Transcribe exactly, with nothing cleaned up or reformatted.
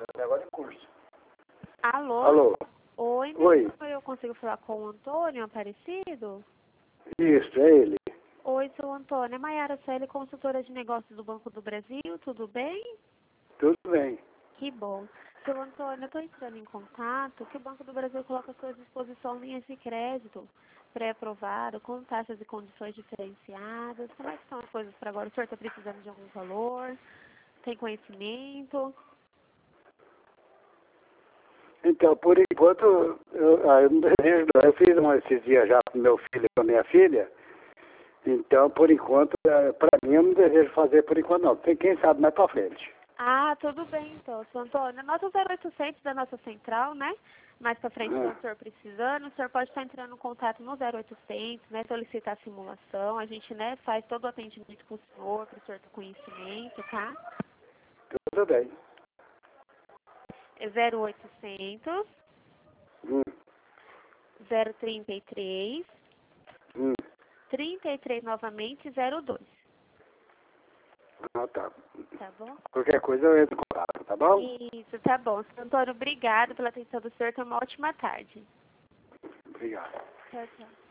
Agora em curso. Alô? Alô? Oi, Oi. eu consigo falar com o Antônio Aparecido? Isso, é ele. Oi, sou Antônio. É Maiara Celi, consultora de negócios do Banco do Brasil. Tudo bem? Tudo bem. Que bom. Seu Antônio, eu estou entrando em contato que o Banco do Brasil coloca à sua disposição linhas de crédito pré-aprovado, com taxas e condições diferenciadas. Como é que estão as coisas para agora? O senhor está precisando de algum valor? Tem conhecimento? Então, por enquanto, eu, ah, eu não desejo, não. Eu fiz um esses dias já para meu filho e para minha filha. Então, por enquanto, para mim, eu não desejo fazer por enquanto, não. Tem quem sabe mais para frente. Ah, tudo bem então, seu Antônio. Anota o zero oitocentos da nossa central, né? Mais pra frente, se Ah, o senhor precisando, o senhor pode estar entrando em contato no zero oitocentos, né? Solicitar a simulação. A gente, né, faz todo o atendimento com o senhor, para o senhor ter conhecimento, tá? tudo bem. É zero oitocentos, Hum, zero trinta e três, hum. trinta e três novamente, zero dois. Ah, tá. Tá bom? Qualquer coisa eu entro em contato, tá bom? Isso, tá bom. Seu Antônio, obrigado pela atenção do senhor. Tenha uma ótima tarde. Obrigado. Tchau, tchau.